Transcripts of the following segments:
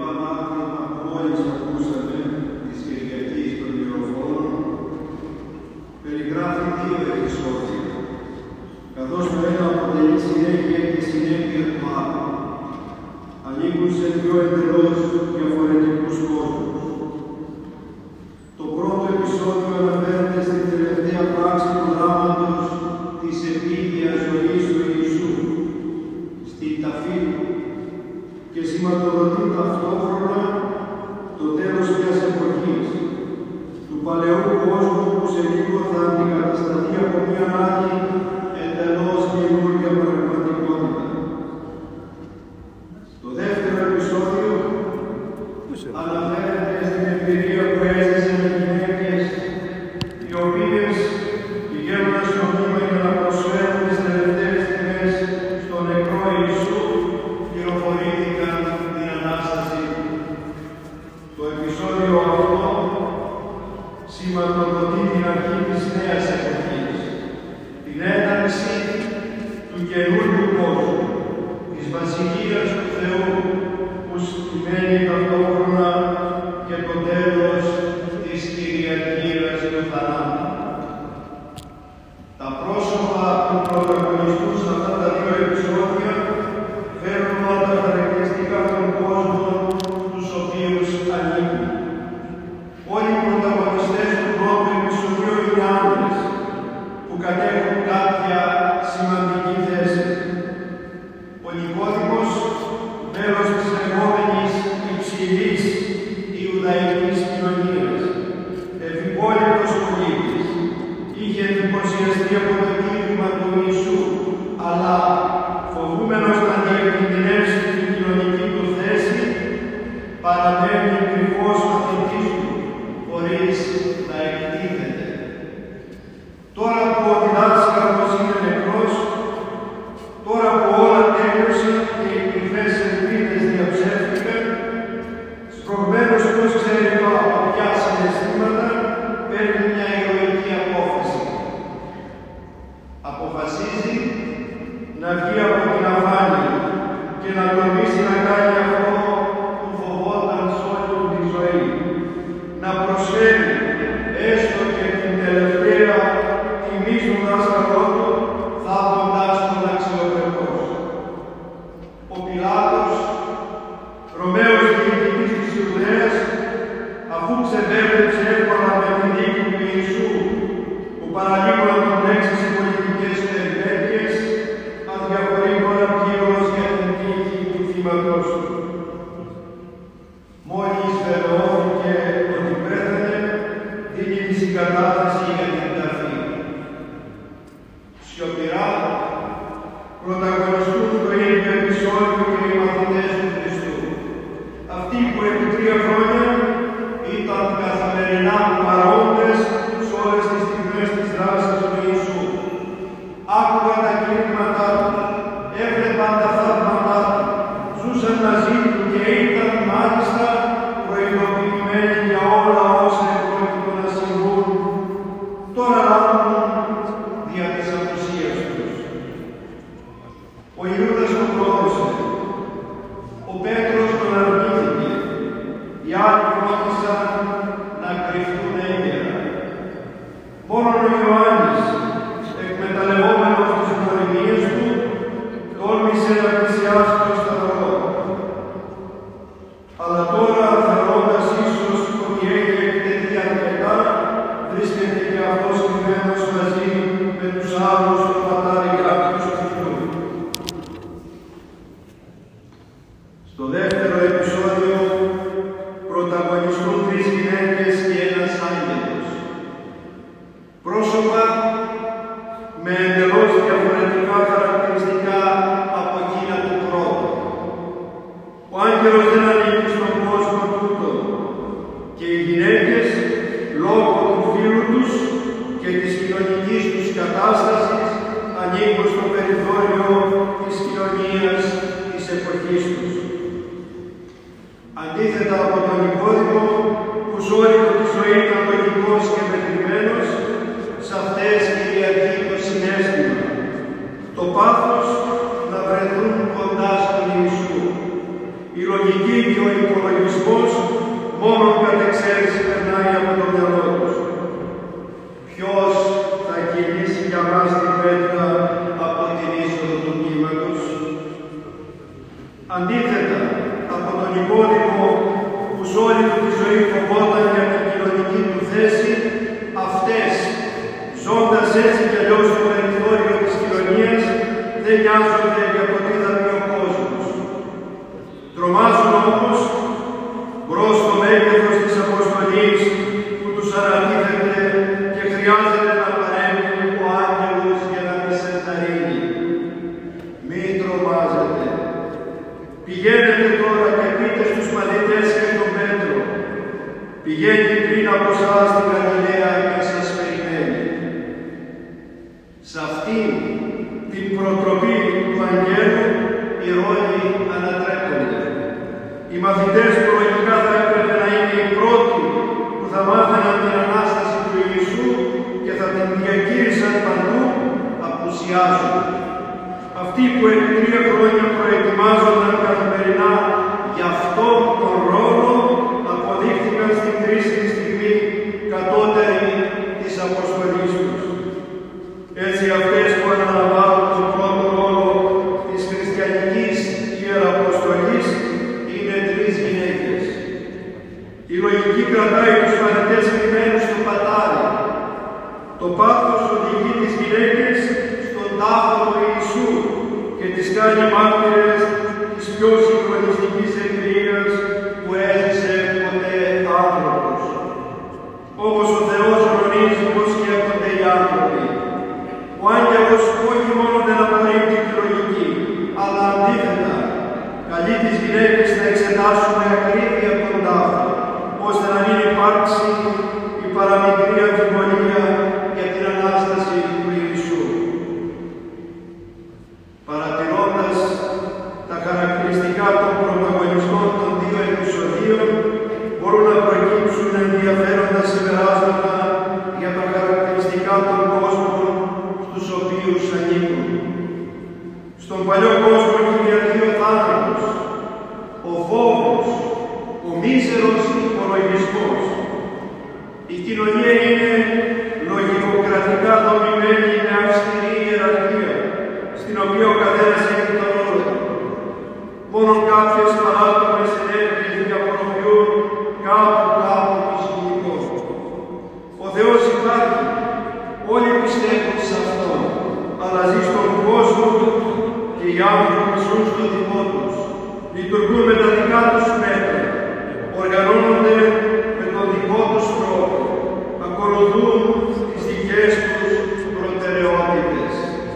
ανάγνωμα που μόλις ακούσαμε της Κυριακής των Μυροφόρων περιγράφει δύο επεισόδια, καθώς το ένα αποτελεί συνέχεια και συνέπεια του άλλου. Ανήκουν σε δύο εντελώς διαφορετικούς κόσμους. Το πρώτο επεισόδιο αναφέρεται στην τελευταία πράξη του δράματος της επίγειας ζωής του Ιησού, στην ταφή του, και σηματοδοτεί ταυτόχρονα το τέλος μιας εποχής, του παλαιού κόσμου που σε λίγο θα αντικατασταθεί από μια άλλη εντελώς καινούργια πραγματικότητα. Το δεύτερο επεισόδιο αναφέρεται στην εμπειρία που έζησαν οι γυναίκες οι οποίες πηγαίνοντας στο βήμα για να προσφέρουν τις τελευταίες στιγμές στον νεκρό Ιησού πληροφορήθηκαν την Ανάσταση του. Το επεισόδιο αυτό σηματοδοτεί την αρχή της νέας εποχής, την έναρξη του καινούριου κόσμου, της βασιλείας του Θεού, που σημαίνει ταυτόχρονα και το τέλος της κυριαρχίας του θανάτου. Τα πρόσωπα του πρωταγωνιστού σε αυτά τα δύο επεισόδια φέρνουν όλα τα χαρακτηριστικά των κόσμων τους οποίους ανήκουν. Όλοι οι πρωταγωνιστές του πρώτου επεισοδίου είναι άντρες που κατέχουν κάποια σημαντική θέση. Ο Νικόδημος, μέλος της λεγόμενης υψηλής Ιουδαϊκής κοινωνίας, ευυπόλοιπτος πολίτης, είχε εντυπωσιαστεί από το κήρυγμα του Ιησού, αλλά φοβούμενος να διακινδυνεύσει την κοινωνική του θέση, παραμένει κρυφός μαθητής του, χωρίς να εκτίθεται. Τώρα που ο διδάσκαλος είναι νεκρός, τώρα που όλα τέλειωσαν και οι κρυφές ελπίδες διαψεύτηκαν, σπρωγμένος ποιος ξέρει το από ποια συναισθήματα, παίρνει μια ηρωική απόφαση. Αποφασίζει να βγει από την αφάνεια και να τολμήσει να κάνει αυτό που φοβόταν σε όλη του τη ζωή. Να προσφέρει έστω και την τελευταία τιμή στον δάσκαλό του, θαύοντας τον αξιοπρεπώς. Ο Πιλάτος, Ρωμαίος διοικητής της Ιουδαίας, αφού ξεπέρδεψε εύκολα με την νίκη του Ιησού, που παραλίγο να τον τρέξει σε πολιτικές περιπέτειες, αδιαφορεί τώρα πλήρως για την τύχη του θύματος του. Μόλις βεβαιώθηκε ότι πέθανε, δίνει τη συγκατάθεση για την ταφή. Σιωπηρά πρωταγωνιστούν το ίδιο επεισόδιο και οι μαθητές του Χριστού. Αυτοί που επί 3 χρόνια ήταν καθημερινά παρόντες σε όλες τις στιγμές της δράσης του Ιησού. Άκουγαν τα κήρυγματά του, έβλεπαν τα θαύματά του, ζούσαν μαζί του και ήταν μάλιστα προειδοποιημένοι για όλα όσα επρόκειτο να συμβούν. Τώρα λάβουν δια της απουσίας τους. Ο Ιούδας τον πρόδωσε, ο Πέτρος τον αρνήθηκε, οι άλλοι πρόθεσαν να κρυφτούν έγκαιρα. Μόνο ο Ιωάννης, εκμεταλλευόμενος τις γνωριμίες του, τόλμησε να πλησιάσει το σταυρό. Αλλά τώρα, θεωρώντας ίσως ότι έχει εκτεθεί αρκετά, βρίσκεται και αυτός κρυμμένος μαζί με τους άλλους στο πατάρι του σπιτιού. Στο δεύτερο επεισόδιο πρωταγωνιστούν 3 γυναίκες και ένας άγγελος. Πρόσωπα με εντελώς διαφορετικά χαρακτηριστικά από εκείνα του πρώτου. Ο άγγελος δεν ανήκει στον κόσμο τούτο και οι γυναίκες, λόγω του φύλου τους και της κοινωνικής τους κατάστασης, ανήκουν στο περιθώριο της κοινωνίας της εποχής τους. Αντίθετα από τον Νικόδημο, που σε όλη τη ζωή ήταν λογικός και μετρημένος, σε αυτές κυριαρχεί το συναίσθημα, το πάθος να βρεθούν κοντά στον Ιησού, η λογική και ο υπολογισμός περνάει από το μυαλό τους. Ποιος θα κυλήσει για μας την πέτρα από την είσοδο του κύματος? Αντίθετα, από τον υπόλοιπο που σ' όλη του τη ζωή φοβόταν για την κοινωνική του θέση, αυτές, ζώντας έτσι κι αλλιώς στο περιθώριο της κοινωνίας, δεν νοιάζονται για το τι θα πει ο κόσμος. Τρομάζουν όμως μπρος στο μέγεθος της αποστολής που τους ανατίθεται και χρειάζεται να παρέμβει ο άγγελος για να τις ενθαρρύνει. Μην τρομάζετε. Πηγαίνετε τώρα και πείτε στους μαθητές και στον Πέτρο. Πηγαίνει πριν από εσάς στην Γαλιλαία και σας περιμένει. Σε αυτή την προτροπή του αγγέλου οι ρόλοι ανατρέπονται. Οι μαθητές που λογικά θα έπρεπε να είναι οι πρώτοι που θα μάθαιναν την Ανάσταση του Ιησού και θα την διακήρυσαν παντού, απουσιάζουν. Αυτοί που επί 3 χρόνια προετοιμάζονταν καθημερινά για αυτόν τον ρόλο, αποδείχθηκαν στην κρίσιμη στιγμή κατώτεροι της αποστολής τους. Έτσι αυτές που αναλαμβάνουν τον πρώτο ρόλο της χριστιανικής ιεραποστολής είναι 3 γυναίκες. Η λογική κρατάει τους μαθητές κρυμμένους στο πατάρι. Το πάθος οδηγεί τις γυναίκες στον τάφο του Ιησού και τις κάνει μάρτυρες της πιο συγχρονιστικής εμπειρίας που έζησε ποτέ άνθρωπος. Όμως ο Θεός γνωρίζει πώς σκέφτονται οι άνθρωποι. Ο άγγελος όχι μόνο δεν απορρίπτει τη λογική, αλλά αντίθετα καλεί τις γυναίκες να εξετάσουν με ακρίβεια τον τάφο, ώστε να μην υπάρξει η παραμικρή αμφιβολία για την Ανάσταση του Ιησού. Παρατηρώντας τα χαρακτηριστικά των πρωταγωνιστών των 2 επεισοδίων, μπορούν να προκύψουν ενδιαφέροντα συμπεράσματα για τα χαρακτηριστικά των κόσμων στους οποίους ανήκουν. Στον παλιό κόσμο κυριαρχεί ο θάνατος, ο φόβος, ο μίζερος υπολογισμός. Η κοινωνία είναι λογικοκρατικά δομημένη με αυστηρή ιεραρχία, στην οποία ο καθένας έχει τον ρόλο του. Μόνο κάποιες παράτομες ενέργειες διαφοροποιούν κάπου το σκηνικό. Ο Θεός υπάρχει, όλοι πιστεύουν σε Αυτόν, αλλά ζει στον κόσμο του και οι άνθρωποι ζουν στο δικό τους. Λειτουργούν με τα δικά τους μέτρα, οργανώνονται με τον δικό τους τρόπο, ακολουθούν τις δικές τους προτεραιότητες.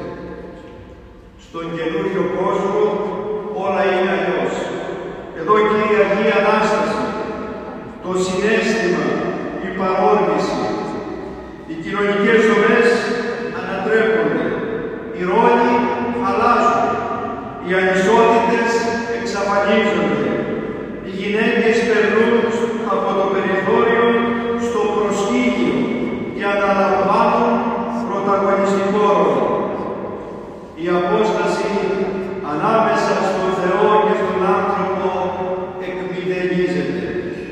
Στον καινούριο κόσμο όλα είναι αλλιώς. Εδώ κυριαρχεί η Ανάσταση, το συναίσθημα, η παρόρμηση. Οι κοινωνικές δομές ανατρέπονται, οι ρόλοι αλλάζουν, οι ανισότητες εξαφανίζονται, οι γυναίκες περνούν από το περιθώριο στο προσκήνιο και αναλαμβάνουν πρωταγωνιστικό ρόλο. Η απόσταση ανάμεσα στον Θεό και στον άνθρωπο εκμηδενίζεται.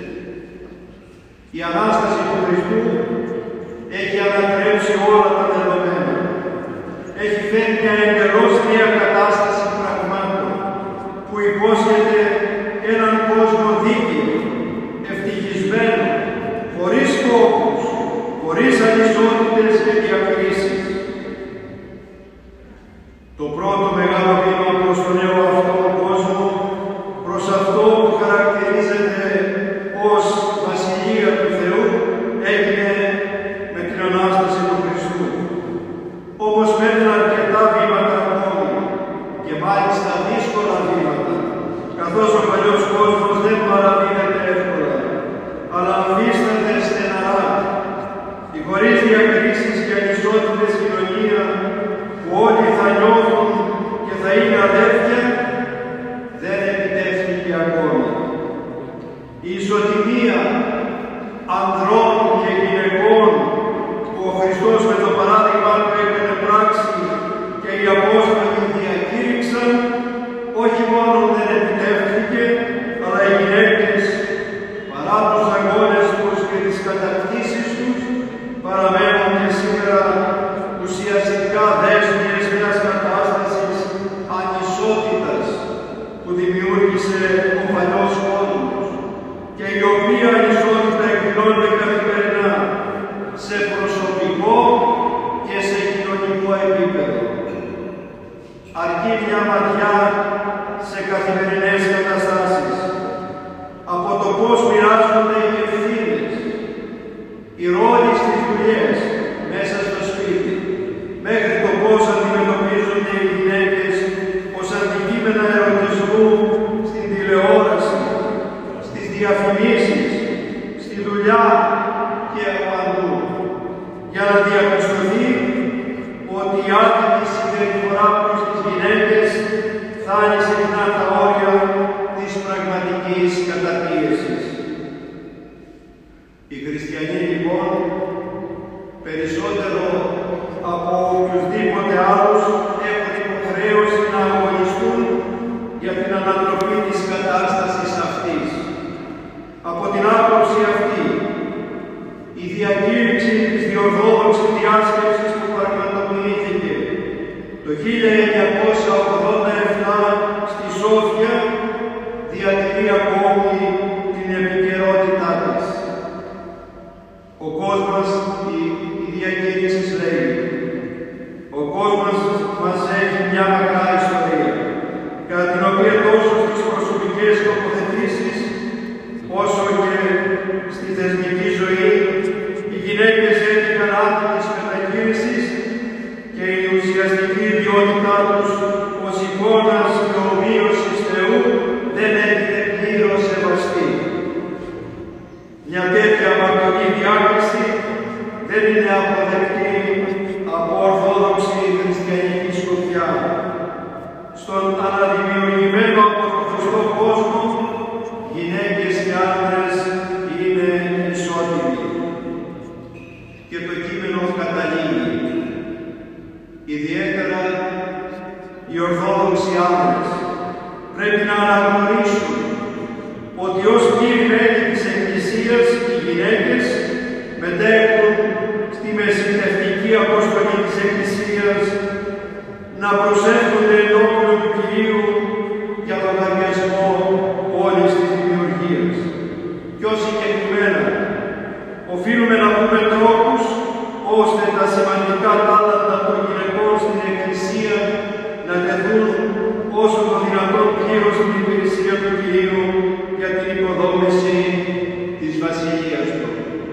Η Ανάσταση του Χριστού έχει ανατρέψει όλα τα δεδομένα. Έχει φέρει μια εντελώς νέα κατάσταση πραγμάτων που υπόσχεται έναν κόσμο δίκαιο, ευτυχισμένο, χωρίς φόβους, χωρίς ανισότητες και διακρίσεις. Το πρώτο μεγάλο βήμα προς τον νέο αυτόν κόσμο, προς αυτό που χαρακτηρίζεται ως Βασιλεία του Θεού, έγινε με την Ανάσταση του Χριστού. Όμως μένουν αρκετά βήματα ακόμη και μάλιστα δύσκολα βήματα, καθώς ο παλιός κόσμος δεν παραδίδεται εύκολα, αλλά αμφίσταται στεναρά. Η χωρίς διακρίσεις και ανισότητες κοινωνία που όλοι θα νιώθουν και θα είναι αδέρφια, δεν επιτεύχθηκε ακόμη. Η ισοτιμία ανδρών και γυναικών που ο Χριστός με το παράδειγμα του έκανε πράξη και οι Απόστολοι διακήρυξαν, όχι μόνο δεν επιτεύχθηκε, αλλά οι γυναίκες, παρά τους αγώνες τους και τις που δημιούργησε ο παλιός κόσμος και η οποία ισότητα εκδηλώνεται καθημερινά σε προσωπικό και σε κοινωνικό επίπεδο. Αρκεί μια ματιά σε καθημερινές καταστάσεις, από το πώς μοιράζονται οι ευθύνες, οι ρόλοι στις δουλειές, μέσα στο σπίτι, μέχρι το πώς αντιμετωπίζονται οι γυναίκες ως αντικείμενα ερωτισμού στην τηλεόραση, στις διαφημίσεις, στη δουλειά και παντού, για να διαπιστωθεί ότι η άτιμη συμπεριφορά προς τις γυναίκες φτάνει συχνά τα όρια της πραγματικής καταπίεσης. Οι χριστιανοί λοιπόν, περισσότερο από οποιουσδήποτε άλλους, έχουν υποχρέωση να αγωνιστούν για την ανατροπή της κατάστασης αυτής. Από την άποψη αυτή, η διακήρυξη της διορθόδοξης διάσκεψης που πραγματοποιήθηκε το 1987 στη Σόφια διατηρεί ακόμη την επικαιρότητά της. Ο κόσμος, η διακήρυξη λέει, ο κόσμος μας έχει μια μακρά ιστορία, κατά την οποία τόσο στις προσωπικές τοποθετήσεις, όσο και στη θεσμική ζωή, οι γυναίκες έτυχαν άτιμης μεταχείρισης και η ουσιαστική ιδιότητά τους ως εικόνας και ομοίωσης Θεού δεν έγινε πλήρως σεβαστή. Μια τέτοια μακρινή διάκριση δεν είναι αποδεκτή από ορθόδοξη χριστιανική σκοπιά. Στον αναδημιουργημένο από τον Χριστό κόσμο, γυναίκες και άντρες είναι ισότιμοι. Και το κείμενο καταλήγει. Ιδιαίτερα οι ορθόδοξοι άντρες πρέπει να αναγνωρίσουν ότι ως κύριοι μέλη της Εκκλησίας οι γυναίκες μετέχουν στη μεσητευτική αποστολή της Εκκλησίας να προσεύχονται ενώπιον του Κυρίου για λογαριασμό όλης της δημιουργίας. Πιο συγκεκριμένα, οφείλουμε να βρούμε τρόπους ώστε τα σημαντικά τάλαντα των γυναικών στην Εκκλησία να τεθούν όσο το δυνατόν πλήρως στην υπηρεσία του Κυρίου για την υποδόμηση της Βασιλείας του.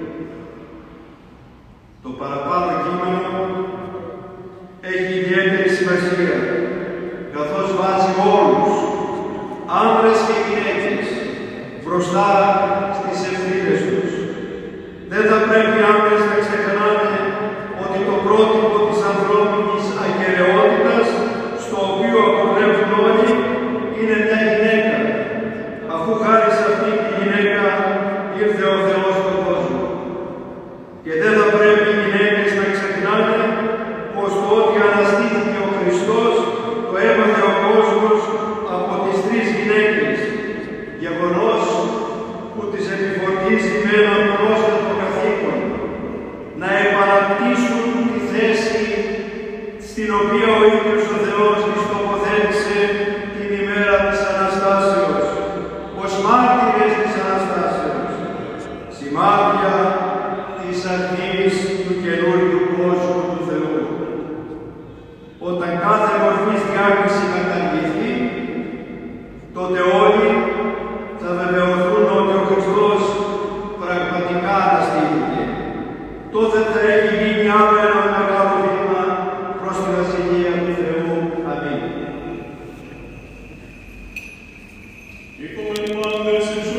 Το παραπάνω κείμενο έχει ιδιαίτερη σημασία, καθώς βάζει όλους, άνδρες και γυναίκες, μπροστά στις ευθύνες τους. Δεν θα πρέπει οι άνδρες να ξεχνάνε ότι το πρότυπο της ανθρώπινης ακεραιότητας, στο οποίο απολεύουν όλοι, είναι μια γυναίκα, αφού χάρη σε αυτή τη γυναίκα ήρθε ο Θεός στον κόσμο. Και δεν θα πρέπει οι γυναίκες να ξεχνάνε πως το ότι αναστήθηκε ο Χριστός το έμαθε ο κόσμος από τις τρεις γυναίκες, γεγονός που τις επιφορτίζει με ένα πρόσθετο καθήκον, να επανακτήσουν τη θέση στην οποία ο ίδιος ο Θεός τις τοποθέτησε την ημέρα της Αναστάσεως, ως μάρτυρες της Αναστάσεως, σημάδια της αρχής του καινούριου κόσμου του Θεού. Όταν κάθε μορφής διάκριση καταργηθεί, τότε όλοι θα βεβαιωθούν ότι ο Χριστός πραγματικά αναστήθηκε. Τότε θα έχει γίνει άλλο